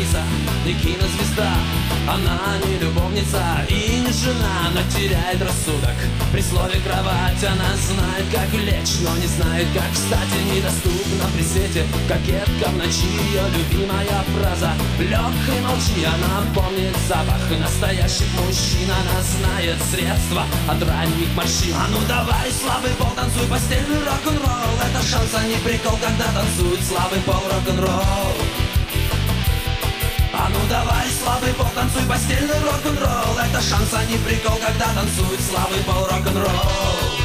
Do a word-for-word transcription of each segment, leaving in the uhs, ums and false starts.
актриса и кинозвезда. Она не любовница и не жена, но теряет рассудок при слове кровать. Она знает, как лечь, но не знает, как встать, и недоступна при свете кокетка в ночи. Ее любимая фраза: лег и молчи. Она помнит запах настоящих мужчин. Она знает средства от ранних морщин. А ну давай, слабый пол, танцуй постельный рок-н-ролл. Это шанс, а не прикол, когда танцует слабый пол рок-н-ролл. А ну давай, слабый пол, танцуй постельный рок-н-ролл. Это шанс, а не прикол, когда танцует слабый пол рок-н-ролл.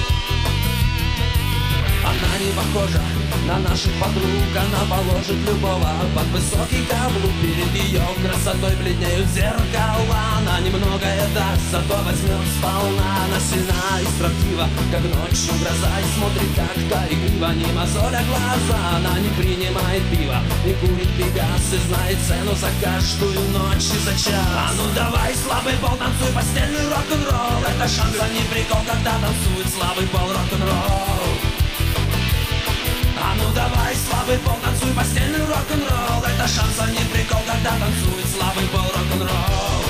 Она не похожа на наших подруг. Она положит любого под высокий каблук. Перед ее красотой бледнеют зеркала. Она немногое даст, зато возьмет сполна. Она сильна и строптива, как ночью гроза, и смотрит как-то игриво, не мозоля глаза. Она не принимает пива, не курит пегас, и знает цену за каждую ночь и за час. А ну давай, слабый пол, танцуй постельный рок-н-ролл. Это шанс, а не прикол, когда танцует слабый пол рок-н-ролл. А ну давай, слабый пол, танцуй постельный рок-н-ролл. Это шанс, а не прикол, когда танцует слабый пол рок-н-ролл.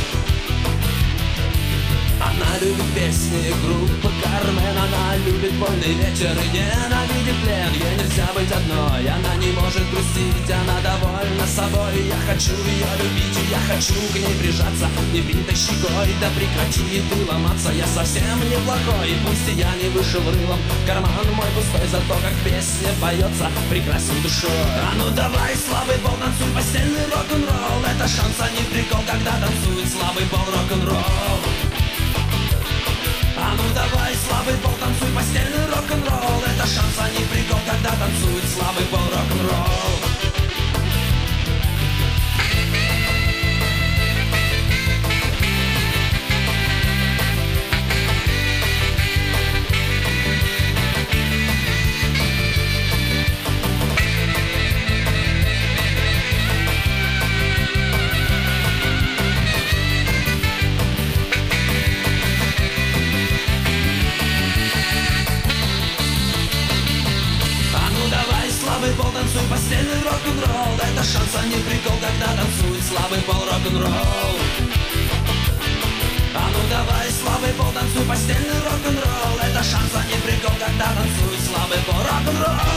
Она любит песни группы Кармен. Она любит вольный вечер и ненавидит плен. Ей нельзя быть одной, она не может грустить. Она довольна собой, я хочу ее любить. И я хочу к ней прижаться небритой щекой. Да прекрати ты ломаться, я совсем неплохой. Пусть и я не вышел рылом, карман мой пустой, зато как песня поется прекрасной душой. А ну давай, слабый пол, танцуй постельный рок-н-ролл. Это шанс, а не прикол, когда танцует слабый пол рок-н-ролл. А ну давай, слабый пол, танцуй постельный рок-н-ролл. Это шанс, а не прикол, когда танцует слабый пол рок-н-ролл. Танцуй постельный рок-н-ролл. Это шанс, а не прикол, когда танцует слабый пол рок-н-ролл. А ну давай, слабый пол, танцуй постельный рок-н-ролл. Это шанс, а не прикол, когда танцует слабый пол рок-н-ролл.